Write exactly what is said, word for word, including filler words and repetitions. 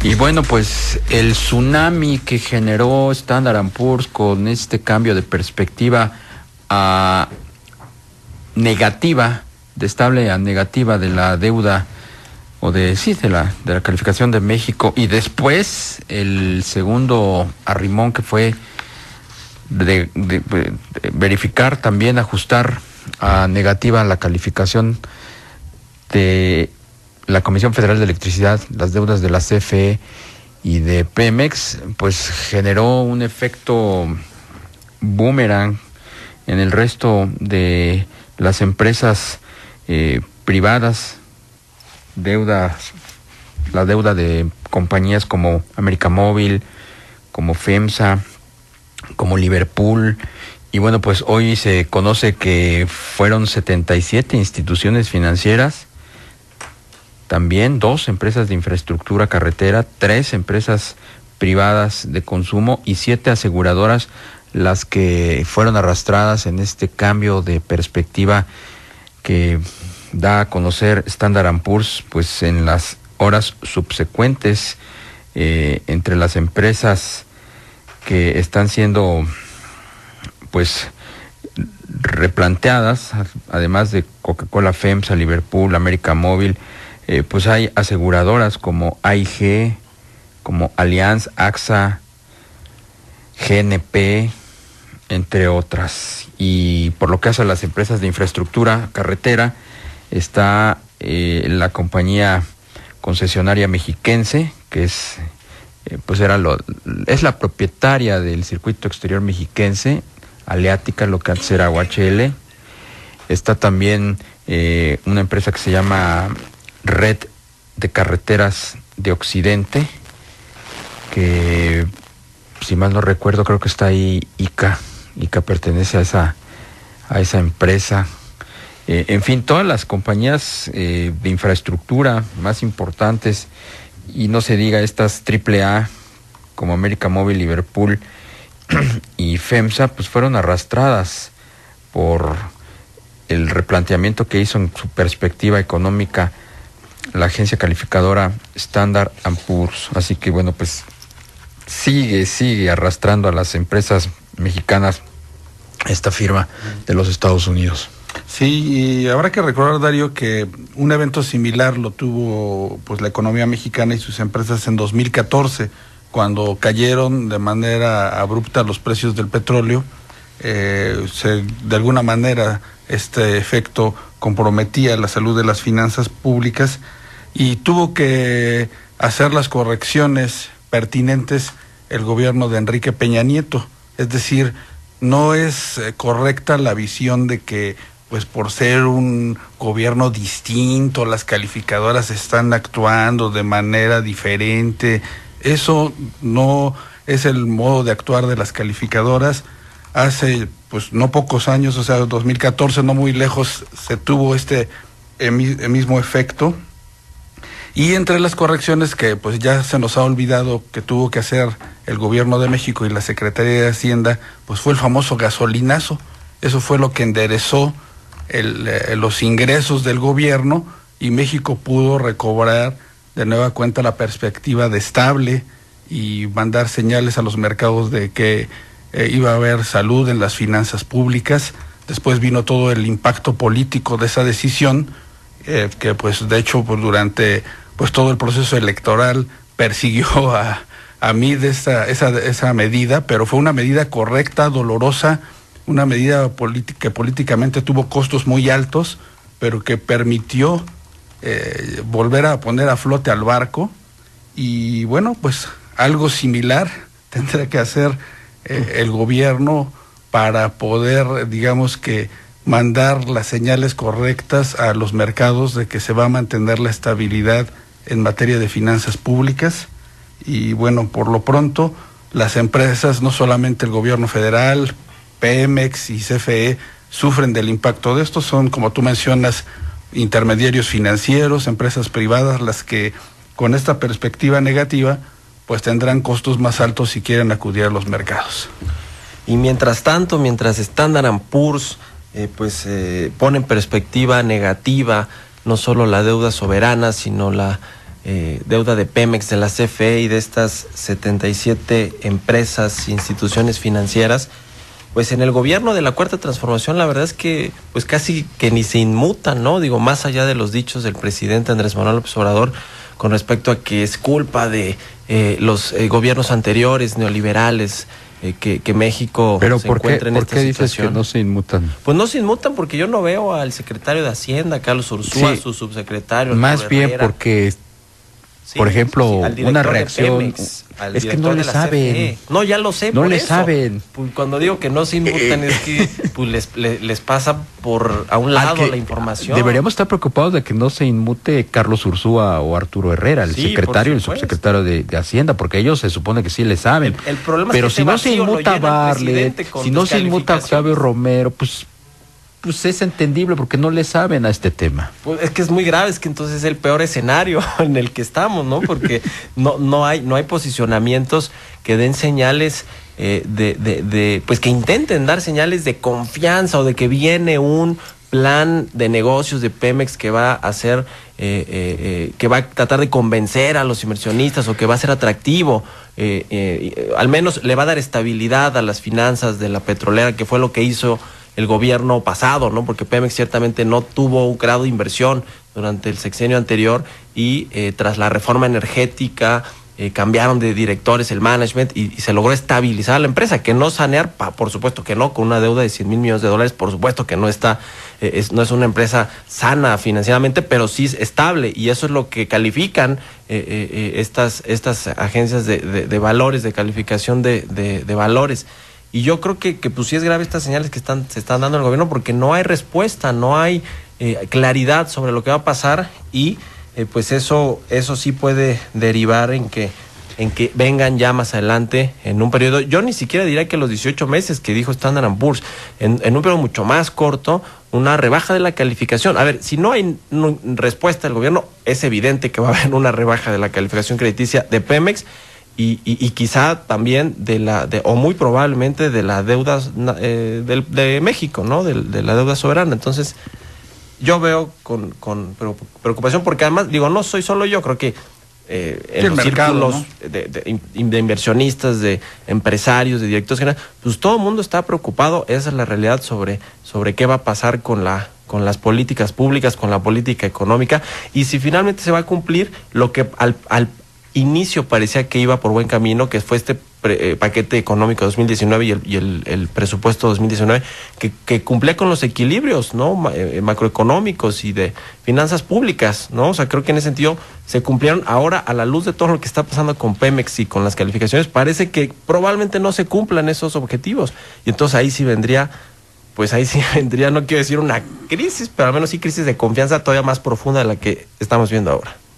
Y bueno, pues el tsunami que generó Standard and Poor's con este cambio de perspectiva a negativa, de estable a negativa de la deuda, o de, sí, de la, de la calificación de México, y después el segundo arrimón que fue de, de, de verificar, también ajustar a negativa la calificación de la Comisión Federal de Electricidad, las deudas de la C F E y de Pemex, pues generó un efecto boomerang en el resto de las empresas eh, privadas, deudas, la deuda de compañías como América Móvil, como FEMSA, como Liverpool. Y bueno, pues hoy se conoce que fueron setenta y siete instituciones financieras, también dos empresas de infraestructura carretera, tres empresas privadas de consumo y siete aseguradoras las que fueron arrastradas en este cambio de perspectiva que da a conocer Standard and Poor's, pues en las horas subsecuentes, eh, entre las empresas que están siendo pues replanteadas, además de Coca-Cola, FEMSA, Liverpool, América Móvil. Eh, pues hay aseguradoras como A I G, como Allianz, AXA, G N P, entre otras. Y por lo que hace a las empresas de infraestructura carretera, está eh, la compañía concesionaria mexiquense, que es eh, pues era lo, es la propietaria del circuito exterior mexiquense, Aleática, lo que antes era O H L. Está también eh, una empresa que se llama Red de Carreteras de Occidente, que si mal no recuerdo creo que está ahí I C A. I C A pertenece a esa, a esa empresa. Eh, en fin, todas las compañías eh, de infraestructura más importantes, y no se diga estas triple A como América Móvil, Liverpool y FEMSA, pues fueron arrastradas por el replanteamiento que hizo en su perspectiva económica la agencia calificadora Standard and Poor's. Así que bueno, pues sigue, sigue arrastrando a las empresas mexicanas esta firma de los Estados Unidos. Sí, y habrá que recordar, Darío, que un evento similar lo tuvo pues la economía mexicana y sus empresas en dos mil catorce, cuando cayeron de manera abrupta los precios del petróleo. Eh, se, de alguna manera este efecto comprometía la salud de las finanzas públicas y tuvo que hacer las correcciones pertinentes el gobierno de Enrique Peña Nieto. Es decir, no es eh, correcta la visión de que pues por ser un gobierno distinto las calificadoras están actuando de manera diferente. Eso no es el modo de actuar de las calificadoras. Hace pues no pocos años, o sea, dos mil catorce, no muy lejos, se tuvo este el mismo efecto. Y entre las correcciones que pues ya se nos ha olvidado que tuvo que hacer el gobierno de México y la Secretaría de Hacienda, pues fue el famoso gasolinazo. Eso fue lo que enderezó el, eh, los ingresos del gobierno, y México pudo recobrar de nueva cuenta la perspectiva de estable y mandar señales a los mercados de que eh, iba a haber salud en las finanzas públicas. Después vino todo el impacto político de esa decisión, eh, que pues de hecho pues durante pues todo el proceso electoral persiguió a, a mí de esa, esa, esa medida, pero fue una medida correcta, dolorosa, una medida política que políticamente tuvo costos muy altos, pero que permitió eh, volver a poner a flote al barco. Y bueno, pues algo similar tendrá que hacer eh, el gobierno para poder, digamos que, mandar las señales correctas a los mercados de que se va a mantener la estabilidad en materia de finanzas públicas. Y bueno, por lo pronto, las empresas, no solamente el gobierno federal, Pemex y C F E, sufren del impacto de esto. Son, como tú mencionas, intermediarios financieros, empresas privadas, las que con esta perspectiva negativa, pues tendrán costos más altos si quieren acudir a los mercados. Y mientras tanto, mientras Standard and Poor's eh, pues eh, pone en perspectiva negativa no solo la deuda soberana, sino la eh, deuda de Pemex, de la C F E y de estas setenta y siete empresas, instituciones financieras, pues en el gobierno de la Cuarta Transformación la verdad es que pues casi que ni se inmutan, ¿no? Digo, más allá de los dichos del presidente Andrés Manuel López Obrador con respecto a que es culpa de eh, los eh, gobiernos anteriores, neoliberales, eh, que, que México Pero se ¿por qué, encuentra en ¿por esta qué dices situación. que no se inmutan? Pues no se inmutan porque yo no veo al secretario de Hacienda, Carlos Ursúa, Sí, su subsecretario. más Arturo bien Herrera. porque, Sí, por ejemplo, sí, al director una de reacción... Pemex, al es que director no le de la C F E. saben. No, ya lo sé, No por le eso. saben. Pues cuando digo que no se inmutan es que pues les, les, les pasa por a un lado que la información. Deberíamos estar preocupados de que no se inmute Carlos Ursúa o Arturo Herrera, el Sí, secretario y el por supuesto. subsecretario de, de Hacienda, porque ellos se supone que sí le saben. El, el problema Pero es que si ese no se vacío lo inmuta llena el Barlet, presidente con si no se inmuta descalificaciones. Octavio Romero, pues, pues es entendible porque no le saben a este tema. Pues es que es muy grave, es que entonces es el peor escenario en el que estamos, ¿no? Porque no, no hay, no hay posicionamientos que den señales eh, de, de, de, pues que intenten dar señales de confianza o de que viene un plan de negocios de Pemex que va a hacer, eh, eh, eh, que va a tratar de convencer a los inversionistas o que va a ser atractivo, eh, eh, eh, al menos le va a dar estabilidad a las finanzas de la petrolera, que fue lo que hizo el gobierno pasado, ¿no? Porque Pemex ciertamente no tuvo un grado de inversión durante el sexenio anterior y eh, tras la reforma energética eh, cambiaron de directores el management y, y se logró estabilizar la empresa, que no sanear, pa, por supuesto que no, con una deuda de cien mil millones de dólares, por supuesto que no está, eh, es, no es una empresa sana financieramente, pero sí es estable y eso es lo que califican eh, eh, estas, estas agencias de, de, de valores, de calificación de, de, de valores. Y yo creo que, que pues sí es grave estas señales que están, se están dando al gobierno porque no hay respuesta, no hay eh, claridad sobre lo que va a pasar y eh, pues eso, eso sí puede derivar en que, en que vengan ya más adelante en un periodo, yo ni siquiera diría que los dieciocho meses que dijo Standard and Poor's, en, en un periodo mucho más corto, una rebaja de la calificación. A ver, si no hay no, respuesta del gobierno, es evidente que va a haber una rebaja de la calificación crediticia de Pemex. Y, y, y quizá también de la, de, o muy probablemente de la deuda eh, del, de México, ¿no? De, de la deuda soberana. Entonces, yo veo con, con preocupación, porque además, digo, no soy solo yo, creo que eh, en los mercado, círculos, ¿no? de, de, de inversionistas, de empresarios, de directores generales, pues todo el mundo está preocupado, esa es la realidad sobre, sobre qué va a pasar con la con las políticas públicas, con la política económica, y si finalmente se va a cumplir lo que al, al inicio parecía que iba por buen camino, que fue este pre, eh, paquete económico dos mil diecinueve y el, y el, el presupuesto dos mil diecinueve, que, que cumplía con los equilibrios, ¿no? Ma, eh, macroeconómicos y de finanzas públicas, ¿no? O sea, creo que en ese sentido se cumplieron. Ahora, a la luz de todo lo que está pasando con Pemex y con las calificaciones, parece que probablemente no se cumplan esos objetivos. Y entonces ahí sí vendría, pues ahí sí vendría, no quiero decir una crisis, pero al menos sí crisis de confianza todavía más profunda de la que estamos viendo ahora.